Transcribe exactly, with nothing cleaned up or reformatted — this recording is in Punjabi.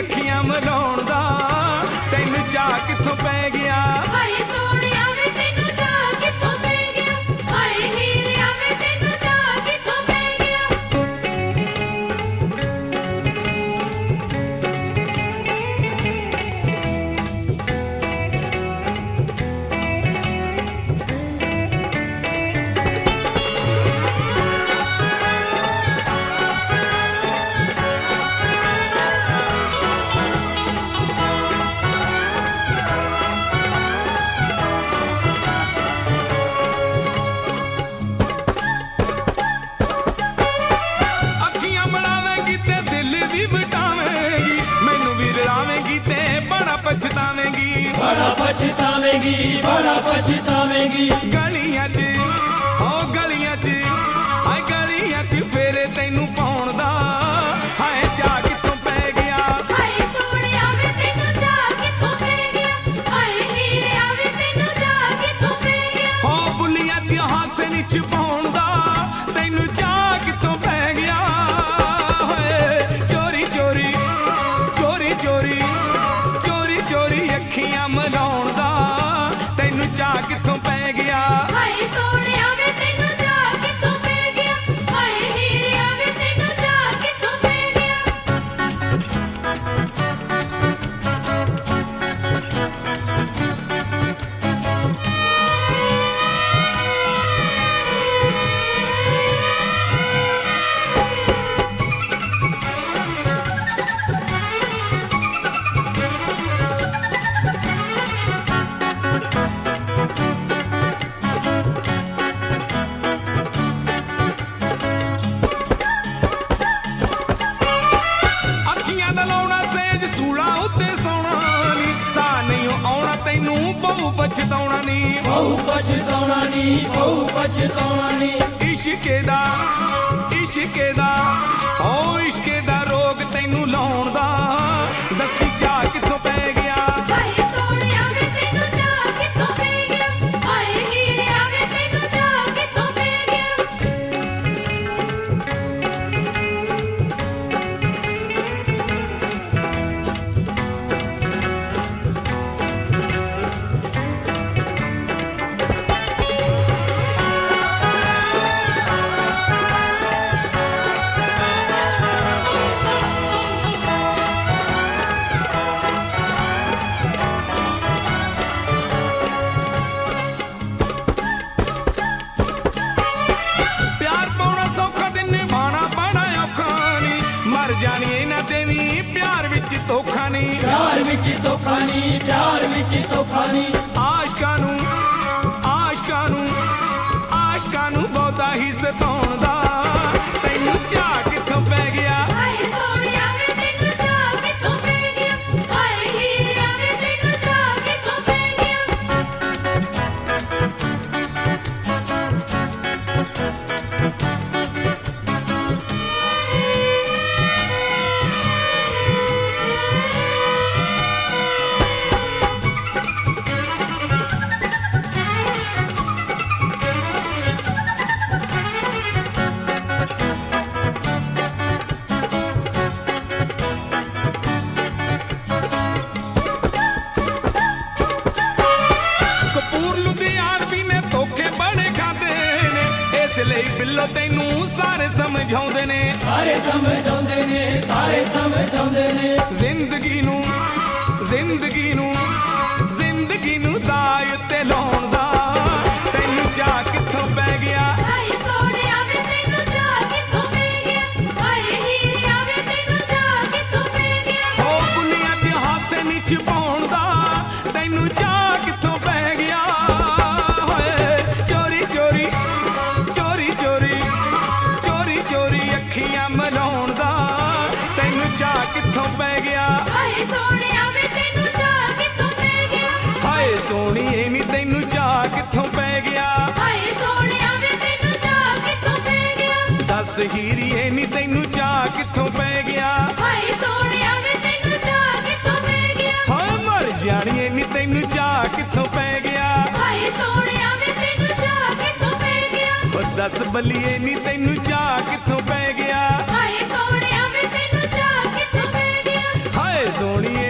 ਅੱਖੀਆਂ ਮਲਾਉਣ ਦਾ ਤੈਨੂੰ ਚਾਅ ਕਿੱਥੋਂ ਪੈ ਗਿਆ। ਹਾਏ ਸੋਹਣਿਆ ਵੇ ਤੈਨੂੰ ਚਾਅ ਕਿੱਥੋਂ ਪੈ ਗਿਆ। ਹਾਏ ਹੀਰਿਆ ਵੇ ਤੈਨੂੰ ਚਾਅ ਕਿੱਥੋਂ ਪੈ ਗਿਆ। ਅੱਖੀਆਂ ਮਲਾਵੇਂਗੀ ਤੇ ਦਿਲ ਵੀ ਵਟਾਵੇਂਗੀ ਮੈਨੂੰ ਵੀ ਰਲਾਵੇਂਗੀ ਤੇ ਬੜਾ ਪਛਤਾਵੇਂਗੀ। बड़ा पछतावेगी बड़ा पछतावेगी। ਗਲੀਆਂ 'ਚ ਓ ਗਲੀਆਂ 'ਚ ਹਾਏ ਗਲੀਆਂ 'ਚ ਫੇਰੇ ਤੈਨੂੰ ਪਾਉਣ ਦਾ ਹਾਏ ਚਾਅ ਕਿੱਥੋਂ ਪੈ ਗਿਆ। ਹਾਏ ਸੋਹਣਿਆ ਵੇ ਤੈਨੂੰ ਚਾਅ ਕਿੱਥੋਂ ਪੈ ਗਿਆ। ਹਾਏ ਹੀਰਿਆ ਵੇ ਤੈਨੂੰ ਚਾਅ ਕਿੱਥੋਂ ਪੈ ਗਿਆ। ਹੋ ਬੁੱਲੀਆਂ ਦੀਆਂ ਹਾਸੇ ਨੀ ਛੁਪਾਉਣ ਦਾ ਤੈਨੂੰ ਚਾਅ ਕਿੱਥੋਂ ਪੈ ਗਿਆ। ਹੋਏ ਚੋਰੀ ਚੋਰੀ ਚੋਰੀ ਚੋਰੀ ਚੋਰੀ ਚੋਰੀ ਅੱਖੀਆਂ ਮਲਾਉਣ ਦਾ ਤੈਨੂੰ ਚਾਅ ਕਿੱਥੋਂ ਪੈ ਗਿਆ। ਹਾਏ ਸੋਹਣਿਆ ਵੇ ਤੈਨੂੰ ਚਾਅ ਕਿੱਥੋਂ ਪੈ ਗਿਆ। ਹਾਏ ਹੀਰਿਆ ਵੇ ਤੈਨੂੰ ਚਾਅ ਕਿੱਥੋਂ ਪੈ ਗਿਆ। ਅੱਖੀਆਂ ਦਾ ਲਾਉਣਾ ਸੇਜ ਸੂਲਾ ਉੱਤੇ ਸੌਣਾ ਨੀ ਸਾਹ ਨਹੀਂ ਆਉਣਾ ਤੈਨੂੰ ਬਹੁ ਪਛਤਾਉਣਾ ਨੀ। बहु पछतावना नी बहु पछतावना नी। ਇਸ਼ਕੇ ਦਾ ਇਸ਼ਕੇ ਦਾ ਓ ਇਸ਼ਕੇ ਦਾ ਰੋਗ ਤੈਨੂੰ ਲਾਉਣ ਦਾ ਦੱਸੀ ਚਾਅ ਕਿੱਥੋਂ ਪੈ ਗਿਆ। ਹਾਏ ਸੋਹਣਿਆ ਵੇ ਤੈਨੂੰ ਚਾਅ ਕਿੱਥੋਂ ਪੈ ਗਿਆ। ਹਾਏ ਹੀਰਿਆ ਵੇ ਤੈਨੂੰ ਚਾਅ ਕਿੱਥੋਂ ਪੈ ਗਿਆ। ਪਿਆਰ ਪਾਉਣਾ ਸੌਖਾ ਤੇ ਨਿਭਾਉਣਾ ਬੜਾ ਔਖਾ ਨੀ ਮਰ ਜਾਣੀ ਇਹਨਾਂ ਤੇ ਵੀ ਪਿਆਰ ਵਿੱਚ ਧੋਖਾ ਨੀ। प्यार विच धोखा नी प्यार विच धोखा नी। ਆਸ਼ਕਾਂ ਨੂੰ ਆਸ਼ਕਾਂ ਨੂੰ ਆਸ਼ਕਾਂ ਨੂੰ ਬਹੁਤਾ ਹੀ ਸਤਾਉਣ ਦਾ ਤੈਨੂੰ ਚਾਅ ਕਿੱਥੋਂ ਪੈ ਗਿਆ। ਹਾਏ ਸੋਹਣਿਆ ਵੇ ਤੈਨੂੰ ਚਾਅ ਕਿੱਥੋਂ ਪੈ ਗਿਆ। ਹਾਏ ਹੀਰਿਆ ਵੇ ਤੈਨੂੰ ਚਾਅ ਕਿੱਥੋਂ ਪੈ ਗਿਆ। ਕਪੂਰ ਲੁਧਿਆਣਵੀ ਨੇ ਧੋਖੇ ਬੜੇ ਖਾਦੇ ਨੇ ਇਸ ਲਈ ਬਿੱਲੋ ਤੈਨੂੰ ਸਾਰੇ ਸਮਝਾਉਂਦੇ ਨੇ। सारे समझाउंदे ने सारे समझाउंदे ने। ਜ਼ਿੰਦਗੀ ਨੂੰ ਜ਼ਿੰਦਗੀ ਨੂੰ ਜ਼ਿੰਦਗੀ ਨੂੰ ਦਾਅ ਤੇ ਲਾਉਣ ਦਾ ਤੈਨੂੰ ਚਾਅ ਕਿੱਥੋਂ ਪੈ ਗਿਆ। ਹਾਏ ਸੋਹਣਿਆ ਵੇ ਤੈਨੂੰ ਚਾਅ ਕਿੱਥੋਂ ਪੈ ਗਿਆ। ਹਾਏ ਹੀਰਿਆ ਵੇ ਤੈਨੂੰ ਚਾਅ ਕਿੱਥੋਂ ਪੈ ਗਿਆ। ਓ ਬੁੱਲੀਆਂ ਦੇ ਹਾਸੇ ਨੀ ਛੁਪਾਉਣ ਦਾ ਤੈਨੂੰ ਚਾਅ ਕਿੱਥੋਂ ਪੈ ਗਿਆ। ਹੋਏ ਚੋਰੀ ਚੋਰੀ ਚੋਰੀ ਚੋਰੀ ਚੋਰੀ ਚੋਰੀ ਅੱਖੀਆਂ ਮਲਾਉਣ ਦਾ ਤੈਨੂੰ ਚਾਅ ਕਿੱਥੋਂ ਪੈ ਗਿਆ। ਹਾਏ ਸੋਹਣਿਆ ਵੇ ਤੈਨੂੰ ਚਾਅ ਕਿੱਥੋਂ ਪੈ ਗਿਆ। ਹਾਏ ਸੋਹਣੀਏ ਨੀ ਤੈਨੂੰ ਚਾਅ ਕਿੱਥੋਂ ਪੈ ਗਿਆ। ਹਾਏ ਸੋਹਣਿਆ ਵੇ ਤੈਨੂੰ ਚਾਅ ਕਿੱਥੋਂ ਪੈ ਗਿਆ। ਦੱਸ ਹੀਰੀਏ ਨੀ ਤੈਨੂੰ ਚਾਅ ਕਿੱਥੋਂ ਪੈ ਗਿਆ। ਹਾਏ ਸੋਹਣਿਆ ਵੇ ਤੈਨੂੰ ਚਾਅ ਕਿੱਥੋਂ ਪੈ ਗਿਆ। ਹਾਏ ਮਰ ਜਾਣੀਏ ਨੀ ਤੈਨੂੰ ਚਾਅ ਕਿੱਥੋਂ ਪੈ ਗਿਆ। ਹਾਏ ਸੋਹਣਿਆ ਵੇ ਤੈਨੂੰ ਚਾਅ ਕਿੱਥੋਂ ਪੈ ਗਿਆ। ਉਹ ਦੱਸ ਬੱਲੀਏ ਨੀ ਤੈਨੂੰ ਚਾਅ ਕਿੱਥੋਂ ਪੈ ਗਿਆ। ਹਾਏ ਸੋਹਣਿਆ ਵੇ ਤੈਨੂੰ ਚਾਅ ਕਿੱਥੋਂ ਪੈ ਗਿਆ। ਹਾਏ ਸੋਹਣੀਏ